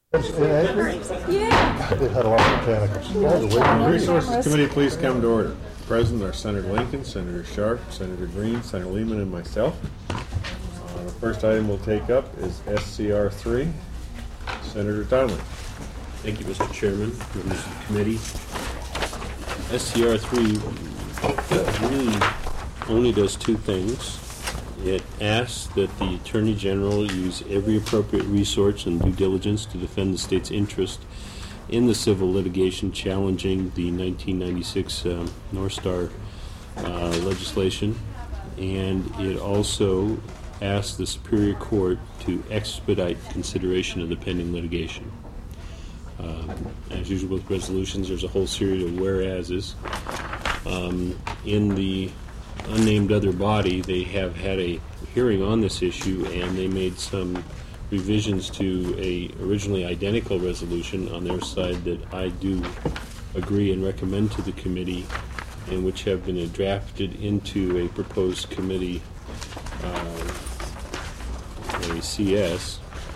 Yeah. They had a lot of mechanicals. Resources Committee, please come to order. Present are Senator Lincoln, Senator Sharp, Senator Green, Senator Lehman, and myself. The first item we'll take up is SCR 3. Senator Donnelly. Thank you, Mr. Chairman, members of the committee. SCR 3 really only does two things. It asks that the Attorney General use every appropriate resource and due diligence to defend the state's interest in the civil litigation challenging the 1996 North Star legislation. And it also asks the Superior Court to expedite consideration of the pending litigation. As usual with resolutions, there's a whole series of whereases. In the unnamed other body, they have had a hearing on this issue, and they made some revisions to a originally identical resolution on their side that I do agree and recommend to the committee, and which have been drafted into a proposed committee, a CS.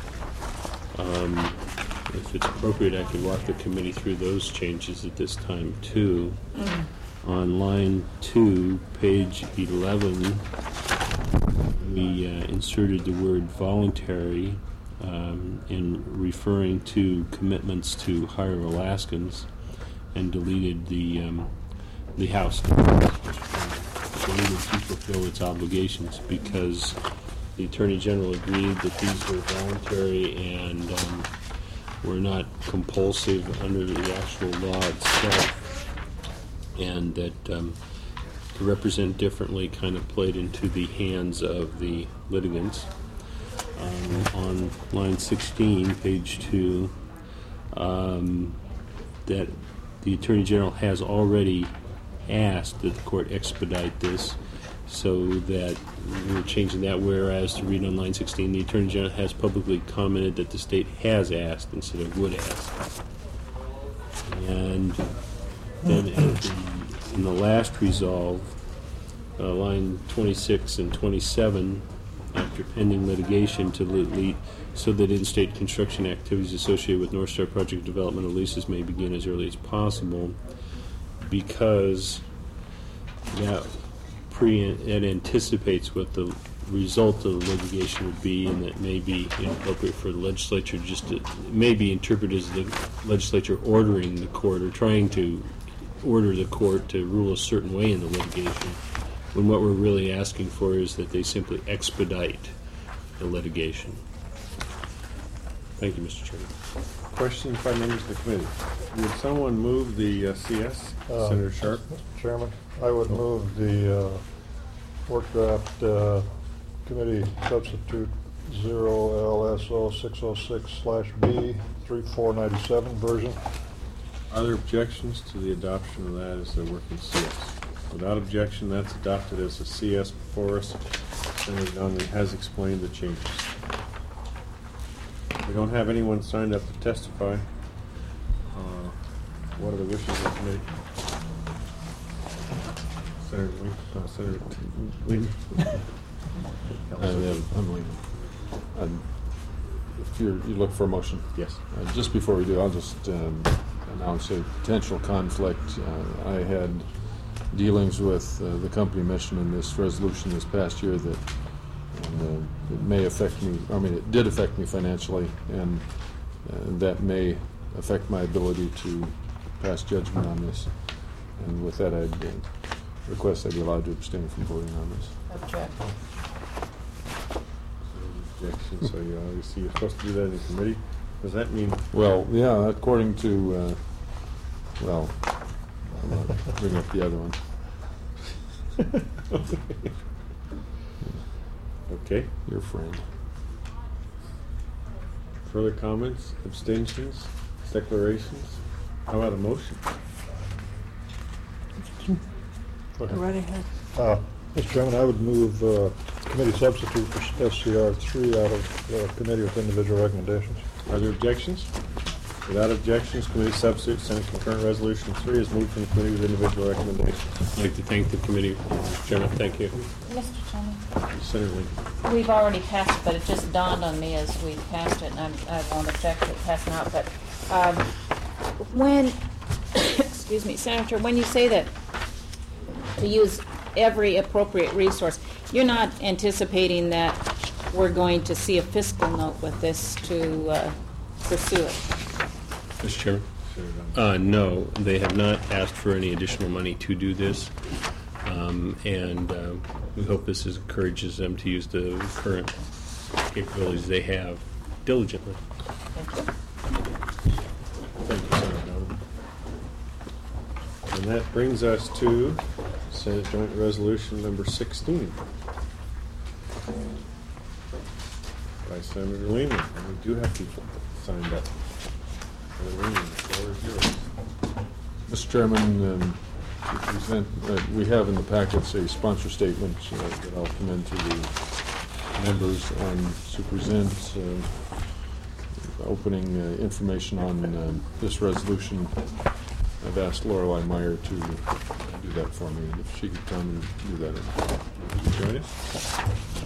If it's appropriate, I could walk the committee through those changes at this time too. On line 2, page 11, we inserted the word voluntary in referring to commitments to hire Alaskans, and deleted the House. Deleted to fulfill its obligations, because the Attorney General agreed that these were voluntary and were not compulsive under the actual law itself, and that to represent differently kind of played into the hands of the litigants. On line 16, page 2, that the Attorney General has already asked that the court expedite this, so that we're changing that whereas to read on line 16, the Attorney General has publicly commented that the state has asked instead of would ask. And then in the last resolve, line 26 and 27, after pending litigation to delete, so that in-state construction activities associated with North Star project development and leases may begin as early as possible, because that anticipates what the result of the litigation would be, and that may be inappropriate for the legislature just to, may be interpreted as the legislature ordering the court or trying to order the court to rule a certain way in the litigation, when what we're really asking for is that they simply expedite the litigation. Thank you, Mr. Chairman. Questions by members of the committee? Would someone move the CS? Senator Sharp? Mr. Chairman, I would move the work draft committee substitute 0LSO606/B 3497 version. Are there objections to the adoption of that as the working CS? Without objection, that's adopted as a CS before us. Senator Donnelly has explained the changes. We don't have anyone signed up to testify. What are the wishes of the committee? Senator Lehman. I'm Lehman. If you look for a motion. Yes. Just before we do, I'll just announce a potential conflict. I had dealings with the company mission in this resolution this past year that it may affect me. I mean, it did affect me financially, and that may affect my ability to pass judgment on this. And with that, I'd request I be allowed to abstain from voting on this. Object. Objection. So you obviously you're supposed to do that in committee. Does that mean? Well, yeah. According to well, I'm not bring up the other one. Okay. Your friend. Further comments, abstentions, declarations? How about a motion? Go ahead. Right ahead. Mr. Chairman, I would move committee substitute for SCR 3 out of committee with individual recommendations. Are there objections? Without objections, committee substitute Senate Concurrent Resolution 3 is moved from the committee with individual recommendations. I'd like to thank the committee, Mr. Chairman. Thank you. Mr. Chairman, Senator Lincoln. we've already passed it, but it just dawned on me as we passed it, and I won't object to it passing out, but when, excuse me, Senator, when you say that to use every appropriate resource, you're not anticipating that we're going to see a fiscal note with this to pursue it? Mr. Chairman? No, they have not asked for any additional money to do this. And we hope this encourages them to use the current capabilities they have diligently. Thank you. Thank you, Senator Donovan. And that brings us to Senate Joint Resolution number 16 by Senator Lehman. And we do have people signed up. Senator Lehman, the floor is yours. Mr. Chairman, we have in the packets a sponsor statement that I'll commend to the members to present opening information on this resolution. I've asked Lorelei Meyer to do that for me, and if she could come and do that. Would you join us?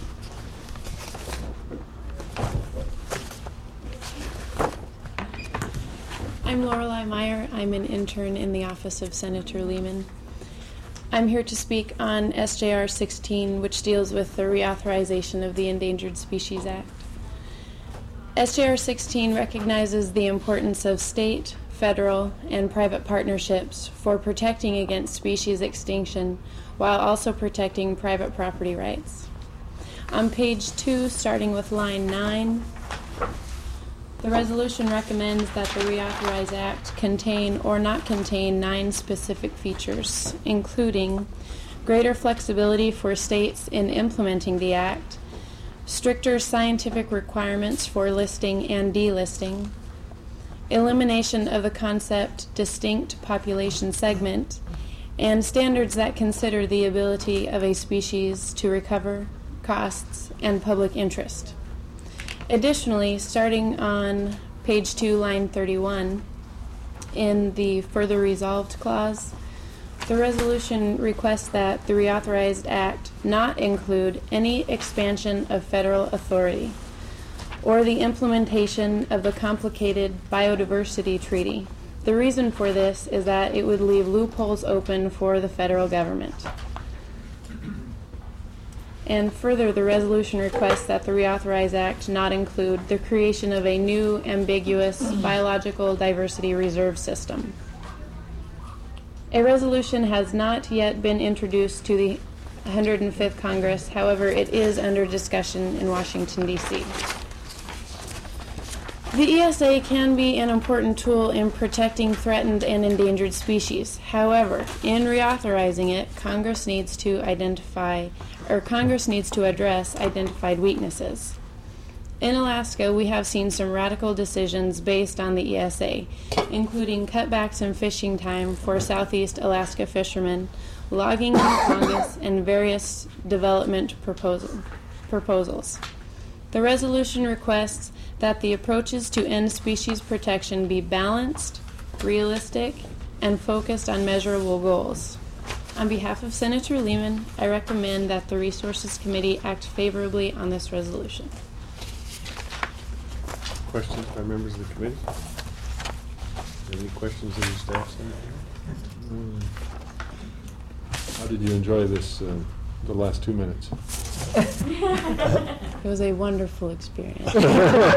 I'm Lorelei Meyer. I'm an intern in the office of Senator Lehman. I'm here to speak on SJR 16, which deals with the reauthorization of the Endangered Species Act. SJR 16 recognizes the importance of state, federal, and private partnerships for protecting against species extinction while also protecting private property rights. On page 2, starting with line 9, the resolution recommends that the Reauthorize Act contain or not contain 9 specific features, including greater flexibility for states in implementing the Act, stricter scientific requirements for listing and delisting, elimination of the concept distinct population segment, and standards that consider the ability of a species to recover, costs, and public interest. Additionally, starting on page 2, line 31, in the Further Resolved clause, the resolution requests that the Reauthorized Act not include any expansion of federal authority or the implementation of the complicated Biodiversity Treaty. The reason for this is that it would leave loopholes open for the federal government. And further, the resolution requests that the Reauthorize Act not include the creation of a new ambiguous biological diversity reserve system. A resolution has not yet been introduced to the 105th Congress. However, it is under discussion in Washington, D.C. The ESA can be an important tool in protecting threatened and endangered species. However, in reauthorizing it, Congress needs to address identified weaknesses. In Alaska, we have seen some radical decisions based on the ESA, including cutbacks in fishing time for Southeast Alaska fishermen, logging in Congress, and various development proposals. The resolution requests that the approaches to end species protection be balanced, realistic, and focused on measurable goals. On behalf of Senator Lehman, I recommend that the Resources Committee act favorably on this resolution. Questions by members of the committee? Any questions of your staff, Senator? How did you enjoy this, the last 2 minutes? It was a wonderful experience. Was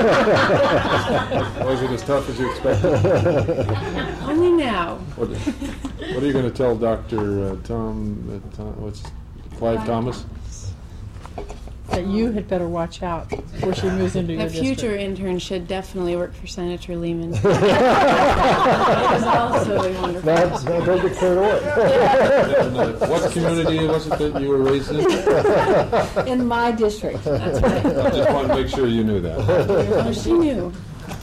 it as tough as you expected? Only now. What are you going to tell Dr. Clive Thomas? That you had better watch out before she moves into your A future district. intern should definitely work for Senator Lehman. It was also a wonderful That's not going to be cleared away. What community was it that you were raised in? In my district. That's right. I just wanted to make sure you knew that. Oh, she knew.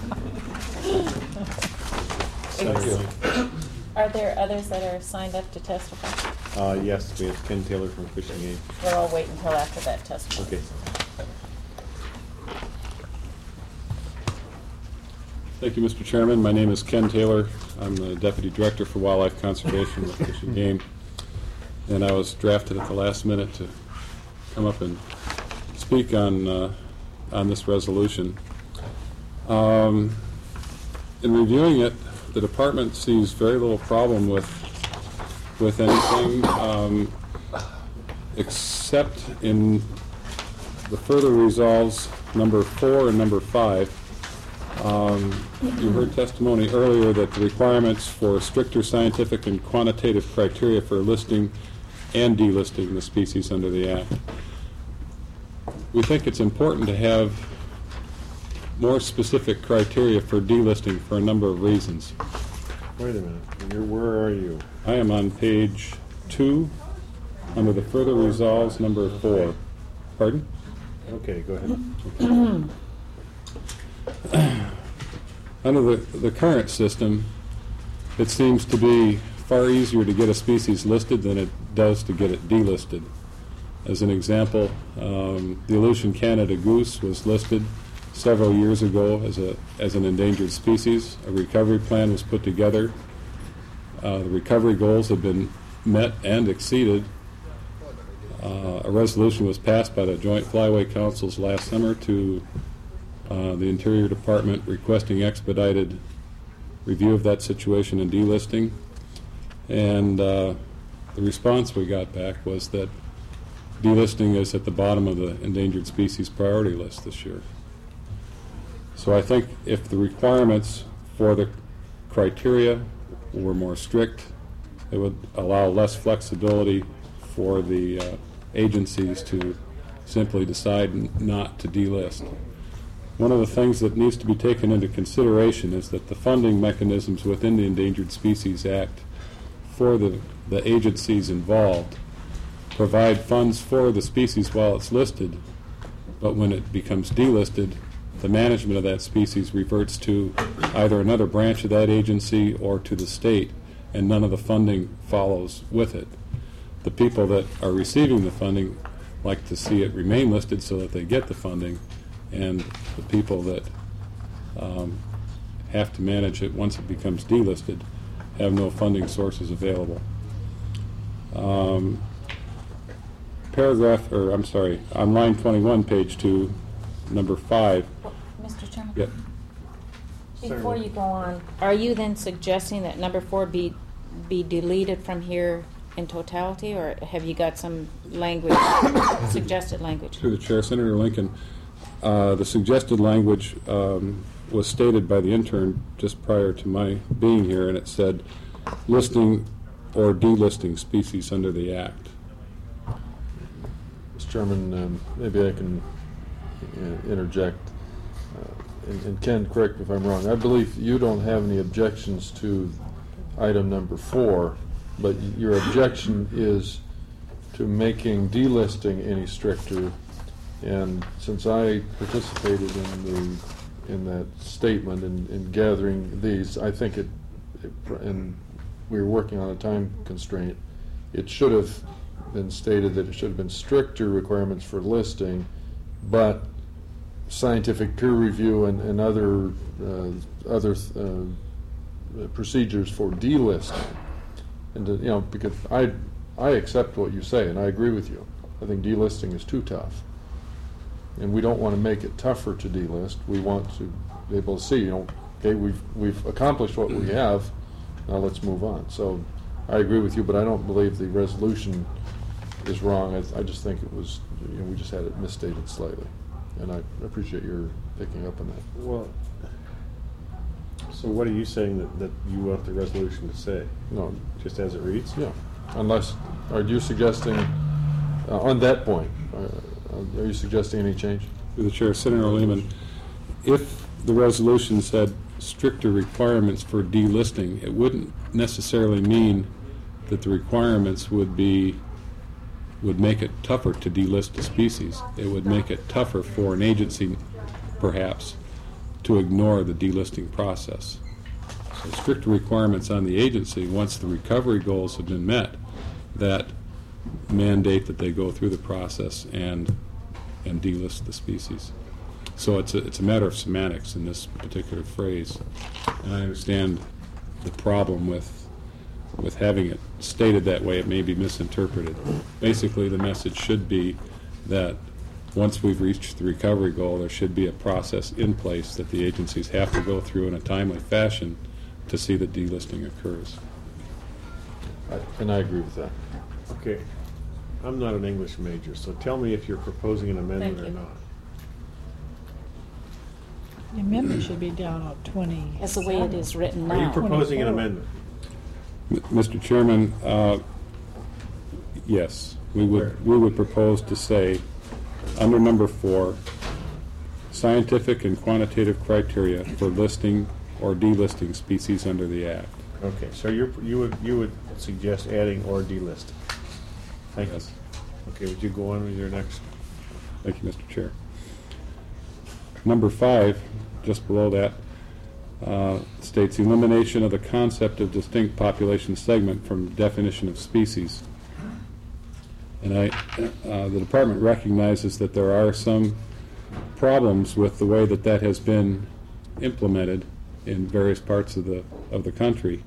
Thank you. Are there others that are signed up to testify? Yes, we have Ken Taylor from Fishing Aid. We'll all wait until after that testimony. Okay. Thank you, Mr. Chairman. My name is Ken Taylor. I'm the Deputy Director for Wildlife Conservation with Fish and Game. And I was drafted at the last minute to come up and speak on this resolution. In reviewing it, the department sees very little problem with anything except in the further resolves number 4 and number 5. You heard testimony earlier that the requirements for stricter scientific and quantitative criteria for listing and delisting the species under the Act. We think it's important to have more specific criteria for delisting for a number of reasons. Wait a minute. Where are you? I am on page 2, under the further resolves, number 4. Pardon? Okay, go ahead. Under the current system, it seems to be far easier to get a species listed than it does to get it delisted. As an example, the Aleutian Canada goose was listed several years ago as an endangered species. A recovery plan was put together. The recovery goals have been met and exceeded. A resolution was passed by the Joint Flyway Councils last summer to the Interior Department requesting expedited review of that situation and delisting. And the response we got back was that delisting is at the bottom of the endangered species priority list this year. So I think if the requirements for the criteria were more strict, it would allow less flexibility for the agencies to simply decide not to delist. One of the things that needs to be taken into consideration is that the funding mechanisms within the Endangered Species Act for the agencies involved provide funds for the species while it's listed, but when it becomes delisted, the management of that species reverts to either another branch of that agency or to the state, and none of the funding follows with it. The people that are receiving the funding like to see it remain listed so that they get the funding, and the people that have to manage it once it becomes delisted have no funding sources available. On line 21, page 2, number 5. Mr. Chairman? Yep. Before you go on, are you then suggesting that number 4 be deleted from here in totality, or have you got some language, suggested language? Through the chair, Senator Lincoln, the suggested language was stated by the intern just prior to my being here, and it said listing or delisting species under the Act. Mr. Chairman, maybe I can interject. And Ken, correct me if I'm wrong. I believe you don't have any objections to item number 4, but your objection is to making delisting any stricter. And since I participated in that statement and in gathering these, I think and we were working on a time constraint, it should have been stated that it should have been stricter requirements for listing, but scientific peer review and other procedures for delisting. And because I accept what you say, and I agree with you. I think delisting is too tough, and we don't want to make it tougher to delist. We want to be able to see, okay, we've accomplished what we have. Now let's move on. So I agree with you, but I don't believe the resolution is wrong. I just think it was, we just had it misstated slightly. And I appreciate your picking up on that. Well, so what are you saying that you want the resolution to say? No, just as it reads? Yeah. Unless, are you suggesting, on that point, are you suggesting any change? Through the chair, Senator Lehman, if the resolution said stricter requirements for delisting, it wouldn't necessarily mean that the requirements would make it tougher to delist a species. It would make it tougher for an agency, perhaps, to ignore the delisting process. So stricter requirements on the agency, once the recovery goals have been met, that mandate that they go through the process and delist the species. So it's a matter of semantics in this particular phrase. And I understand the problem with having it stated that way. It may be misinterpreted. Basically, the message should be that once we've reached the recovery goal, there should be a process in place that the agencies have to go through in a timely fashion to see that delisting occurs. And I agree with that. Okay. I'm not an English major, so tell me if you're proposing an amendment Thank or you. not. The amendment should be down on 20. That's the way it is written now. Are you proposing an 24. amendment? Mr. Chairman, yes, we would propose to say, under number 4, scientific and quantitative criteria for listing or delisting species under the Act. Okay, so you would suggest adding or delisting. Thank Yes. you. Okay, would you go on with your next? Thank you, Mr. Chair. Number 5, just below that, states elimination of the concept of distinct population segment from definition of species. And the department recognizes that there are some problems with the way that has been implemented in various parts of the country.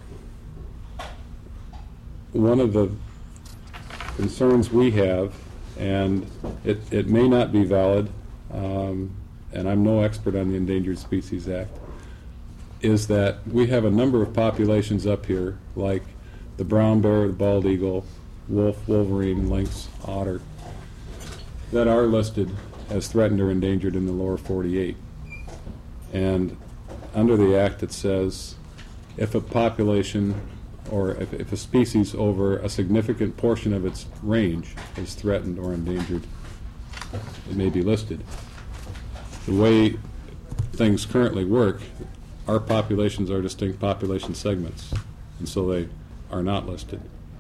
One of the concerns we have, and it may not be valid, and I'm no expert on the Endangered Species Act, is that we have a number of populations up here, like the brown bear, the bald eagle, wolf, wolverine, lynx, otter, that are listed as threatened or endangered in the lower 48. And under the Act, it says if a population or if a species over a significant portion of its range is threatened or endangered, it may be listed. The way things currently work, our populations are distinct population segments, and so they are not listed.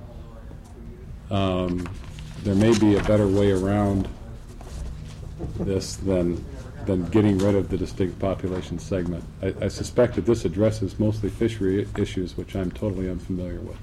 There may be a better way around this than getting rid of the distinct population segment. I suspect that this addresses mostly fishery issues, which I'm totally unfamiliar with.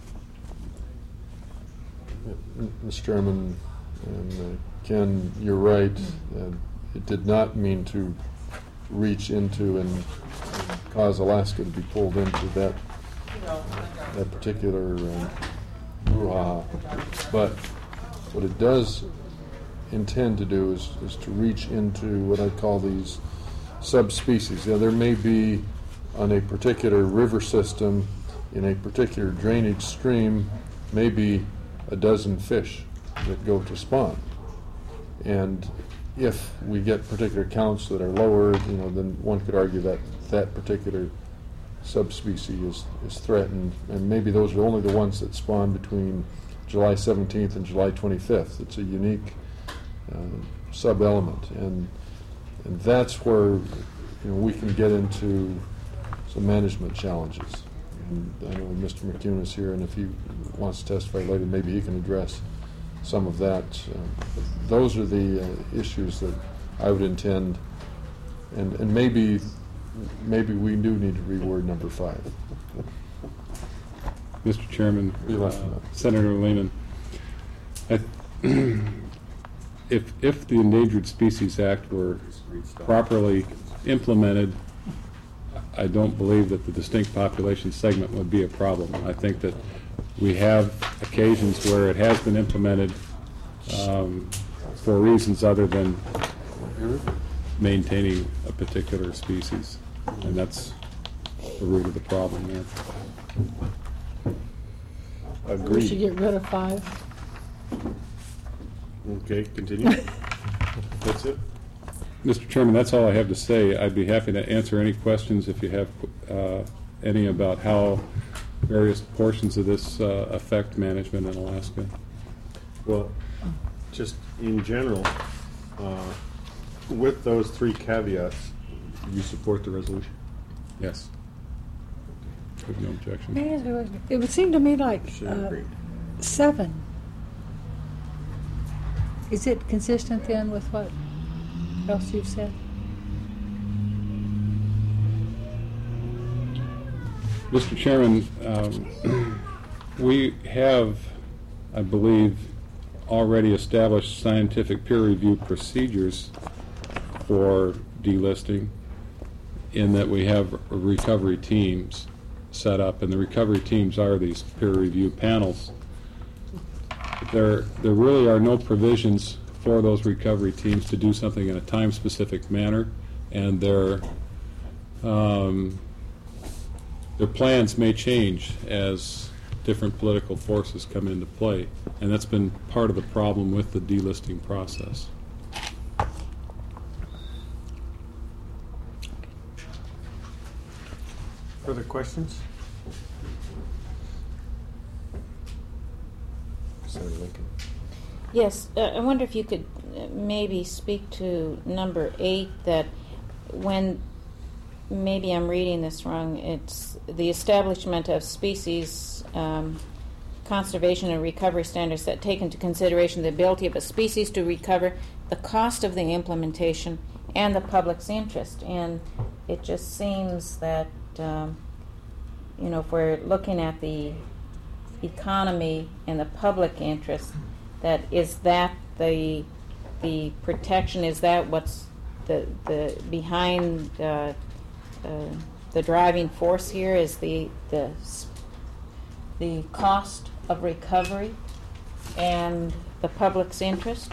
Mr. Chairman, and Ken, you're right. It did not mean to reach into and cause Alaska to be pulled into that particular brouhaha. But what it does intend to do is to reach into what I call these subspecies. There may be on a particular river system, in a particular drainage stream, maybe a dozen fish that go to spawn. And if we get particular counts that are lower, then one could argue that that particular subspecies is threatened, and maybe those are only the ones that spawn between July 17th and July 25th. It's a unique sub-element, and that's where we can get into some management challenges. And I know Mr. McCune is here, and if he wants to testify later, maybe he can address some of that. Those are the issues that I would intend, and maybe we do need to reword number 5. Mr. Chairman, Yes. Senator Lehman, if the Endangered Species Act were properly implemented, I don't believe that the distinct population segment would be a problem. I think that we have occasions where it has been implemented for reasons other than maintaining a particular species, and that's the root of the problem there. We should Agreed. get rid of 5. Okay, continue. That's it? Mr. Chairman, that's all I have to say. I'd be happy to answer any questions if you have any about how various portions of this affect management in Alaska. Well, just in general, with those 3 caveats, you support the resolution? Yes. There's no objection. It would seem to me like Agreed. 7. Is it consistent then with what else you've said? Mr. Chairman, we have, I believe, already established scientific peer review procedures for delisting in that we have recovery teams set up, and the recovery teams are these peer review panels. There really are no provisions for those recovery teams to do something in a time-specific manner, and their plans may change as different political forces come into play, and that's been part of the problem with the delisting process. Further questions? Senator Lincoln. Yes, I wonder if you could maybe speak to number 8, that when, maybe I'm reading this wrong, it's the establishment of species conservation and recovery standards that take into consideration the ability of a species to recover, the cost of the implementation, and the public's interest. And it just seems that, if we're looking at the economy and the public interest, that is that the protection, is that what's the behind the driving force here, is the cost of recovery and the public's interest?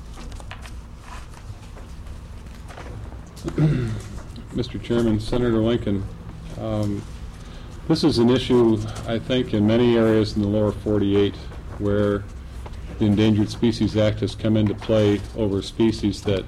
Mr. Chairman, Senator Lincoln, this is an issue, I think, in many areas in the lower 48 where the Endangered Species Act has come into play over species that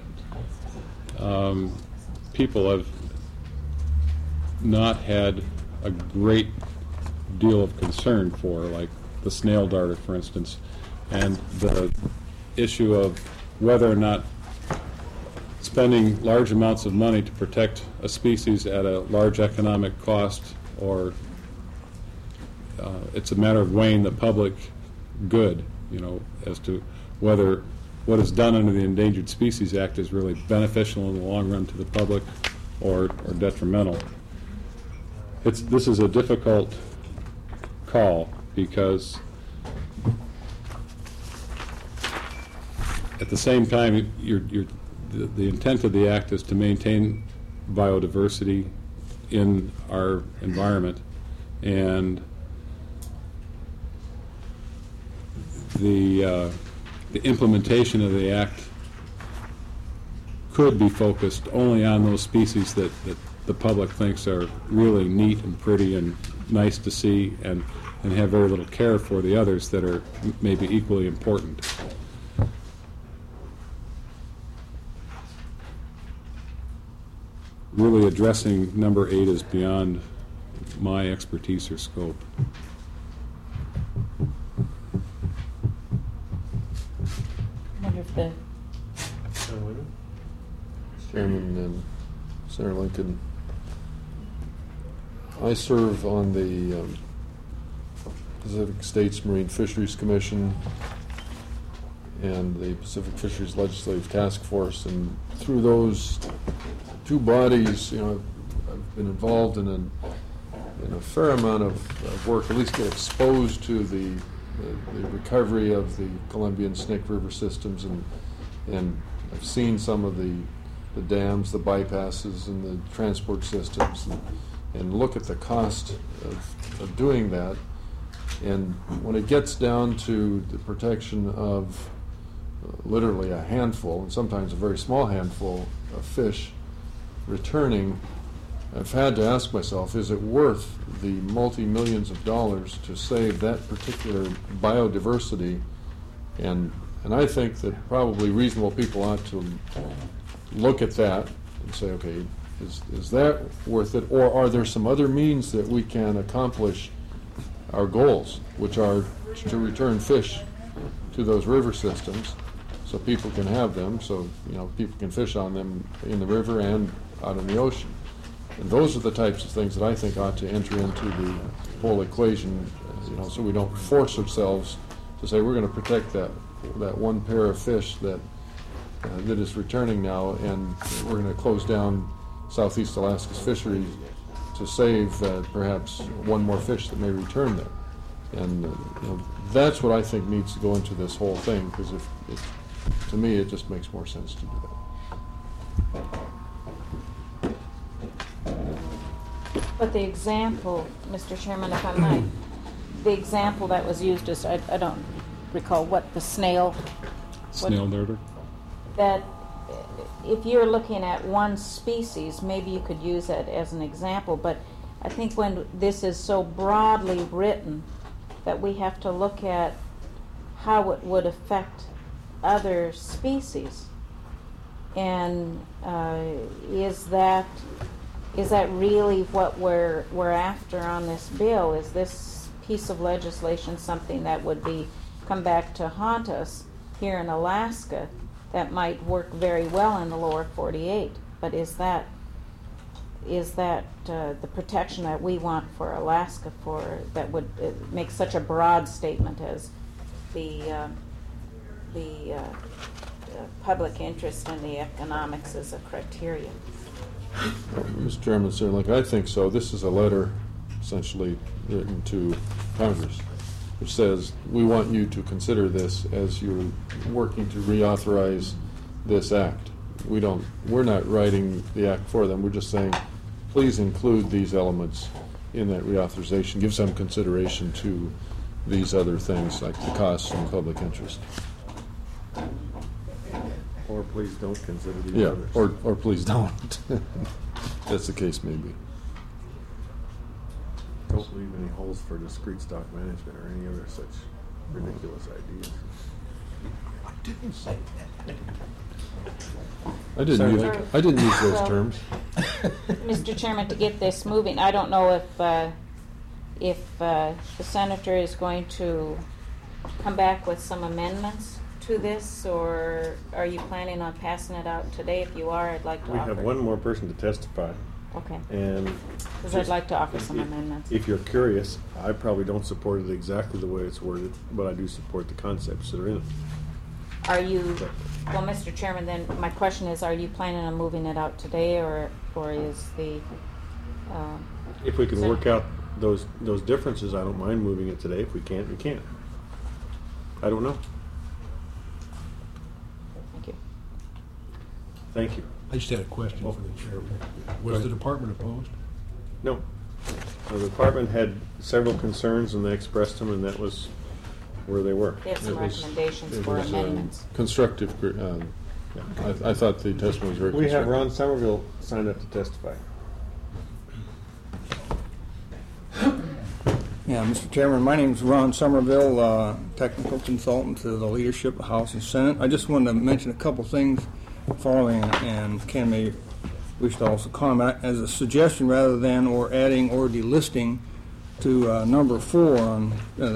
people have not had a great deal of concern for, like the snail darter, for instance, and the issue of whether or not spending large amounts of money to protect a species at a large economic cost, or it's a matter of weighing the public good, as to whether what is done under the Endangered Species Act is really beneficial in the long run to the public or detrimental. This is a difficult call because at the same time, the intent of the act is to maintain biodiversity in our environment, and the implementation of the act could be focused only on those species that the public thinks are really neat and pretty and nice to see, and have very little care for the others that are maybe equally important. Really addressing number 8 is beyond my expertise or scope. I wonder if the Chairman and Senator Lincoln, I serve on the Pacific States Marine Fisheries Commission and the Pacific Fisheries Legislative Task Force, and through those two bodies, I've been involved in a fair amount of work, at least get exposed to the recovery of the Columbia and Snake River systems, and I've seen some of the dams, the bypasses, and the transport systems, and look at the cost of doing that. And when it gets down to the protection of literally a handful, and sometimes a very small handful of fish returning, I've had to ask myself, is it worth the multi-millions of dollars to save that particular biodiversity? And I think that probably reasonable people ought to look at that and say, okay, is that worth it? Or are there some other means that we can accomplish our goals, which are to return fish to those river systems so people can have them, so people can fish on them in the river and out in the ocean. And those are the types of things that I think ought to enter into the whole equation, so we don't force ourselves to say we're going to protect that one pair of fish that is returning now, and we're going to close down Southeast Alaska's fisheries to save perhaps one more fish that may return there. And that's what I think needs to go into this whole thing, because to me it just makes more sense to do that. But the example, Mr. Chairman, if I might, the example that was used is, I don't recall what, the snail? Snail darter. That if you're looking at one species, maybe you could use that as an example, but I think when this is so broadly written that we have to look at how it would affect other species. And is that really what we're after on this bill? Is this piece of legislation something that would come back to haunt us here in Alaska that might work very well in the lower 48? But is that the protection that we want for Alaska that would make such a broad statement as the public interest and the economics as a criteria? Mr. Chairman, certainly, I think so. This is a letter essentially written to Congress, which says, we want you to consider this as you're working to reauthorize this act. We're not writing the act for them. We're just saying, please include these elements in that reauthorization. Give some consideration to these other things like the costs and public interest. Or please don't consider these Yeah, others. or please don't. That's the case maybe. Don't leave any holes for discrete stock management or any other such ridiculous ideas. I didn't say that. I didn't use those terms. Mr. Chairman, to get this moving, I don't know if the senator is going to come back with some amendments to this, or are you planning on passing it out today? If you are, I'd like to We offer. have one more person to testify, Okay, and because I'd like to offer some amendments. if you're curious, I probably don't support it exactly the way it's worded, but I do support the concepts that are in it. Are you, well, Mr. Chairman, then my question is, are you planning on moving it out today, or is the, If we can work out those differences, I don't mind moving it today. If we can't, we can't. I don't know. thank you. Thank you. I just had a question for the chairman. Was the department opposed? No. The department had several concerns, and they expressed them, and that was where they were. They have some It was- recommendations It for was amendments. constructive. I thought the testimony was very We have constructive. Ron Somerville signed up to testify. Yeah, Mr. Chairman, my name is Ron Somerville, technical consultant to the leadership of House and Senate. I just wanted to mention a couple things following, and Ken may wish to also comment, as a suggestion rather than or adding or delisting to number 4 on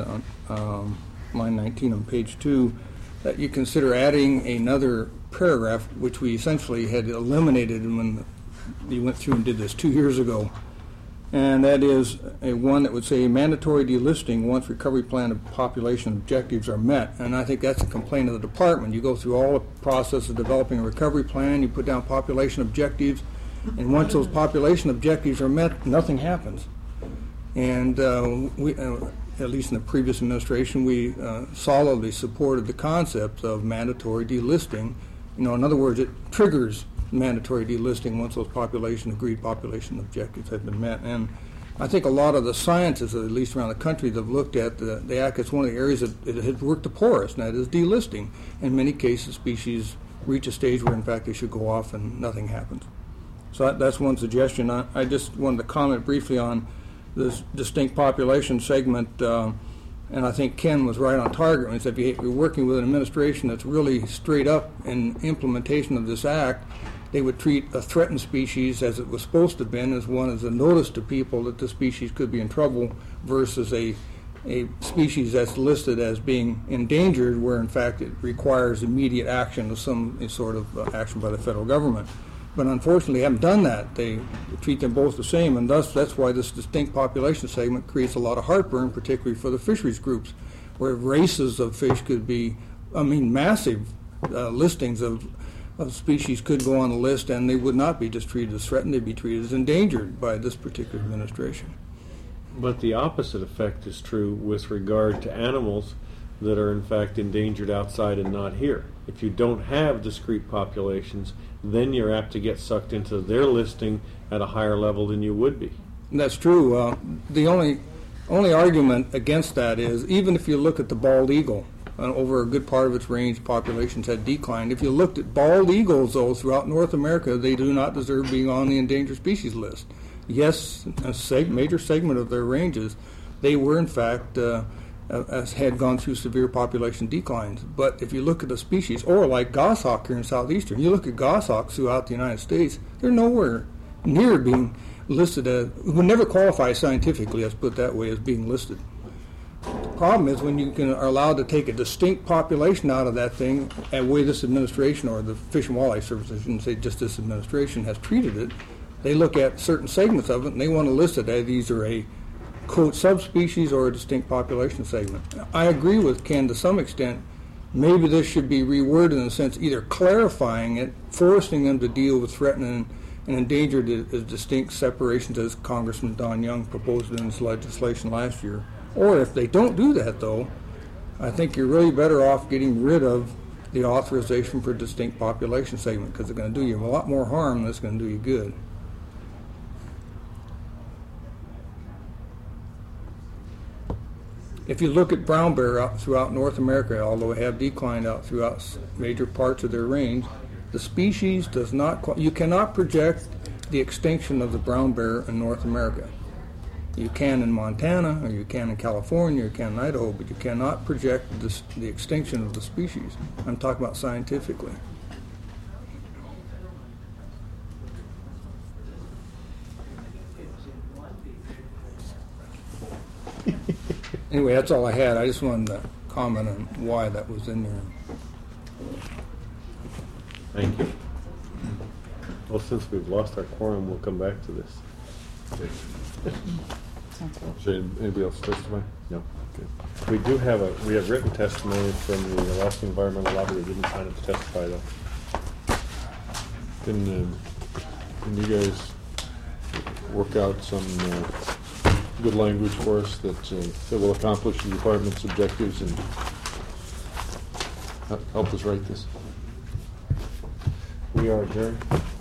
line 19 on page 2, that you consider adding another paragraph, which we essentially had eliminated when you went through and did this 2 years ago. And that is a one that would say mandatory delisting once recovery plan and population objectives are met. And I think that's a complaint of the department. You go through all the process of developing a recovery plan, you put down population objectives, and once those population objectives are met, nothing happens. And we, at least in the previous administration, we solidly supported the concept of mandatory delisting. You know, in other words, it triggers mandatory delisting once those agreed population objectives have been met. And I think a lot of the scientists, at least around the country, that have looked at the act, it's one of the areas that it has worked the poorest, and that is delisting. In many cases, species reach a stage where, in fact, they should go off and nothing happens. So that's one suggestion. I just wanted to comment briefly on this distinct population segment, and I think Ken was right on target when he said if you're working with an administration that's really straight up in implementation of this act, they would treat a threatened species as it was supposed to have been, as one as a notice to people that the species could be in trouble, versus a species that's listed as being endangered, where in fact it requires immediate action of some sort of action by the federal government. But unfortunately, they haven't done that. They treat them both the same, and thus that's why this distinct population segment creates a lot of heartburn, particularly for the fisheries groups, where races of fish could be, massive listings of species could go on the list, and they would not be just treated as threatened, they'd be treated as endangered by this particular administration. But the opposite effect is true with regard to animals that are in fact endangered outside and not here. If you don't have discrete populations, then you're apt to get sucked into their listing at a higher level than you would be. That's true. The only argument against that is, even if you look at the bald eagle, over a good part of its range, populations had declined. If you looked at bald eagles, though, throughout North America, they do not deserve being on the endangered species list. Yes, a major segment of their ranges, they were in fact had gone through severe population declines. But if you look at the species, or like goshawk here in southeastern, you look at goshawks throughout the United States, they're nowhere near being listed as, would never qualify scientifically, let's put it that way, as being listed. The problem is when you are allowed to take a distinct population out of that thing, and the way this administration, or the Fish and Wildlife Service, I shouldn't say just this administration, has treated it, they look at certain segments of it and they want to list it as either a, quote, subspecies or a distinct population segment. I agree with Ken to some extent. Maybe this should be reworded in the sense either clarifying it, forcing them to deal with threatened and endangered as distinct separations, as Congressman Don Young proposed in his legislation last year. Or if they don't do that, though, I think you're really better off getting rid of the authorization for distinct population segment, because it's going to do you a lot more harm than it's going to do you good. If you look at brown bear out throughout North America, although they have declined out throughout major parts of their range, the species does not, you cannot project the extinction of the brown bear in North America. You can in Montana, or you can in California, or you can in Idaho, but you cannot project the extinction of the species. I'm talking about scientifically. Anyway, that's all I had. I just wanted to comment on why that was in there. Thank you. Well, since we've lost our quorum, we'll come back to this. Sounds good. Should anybody else testify? No. Okay. We have written testimony from the Alaska Environmental Lobby. They didn't sign up to testify, though. Can you guys work out some good language for us that will accomplish the department's objectives and help us write this? We are adjourned.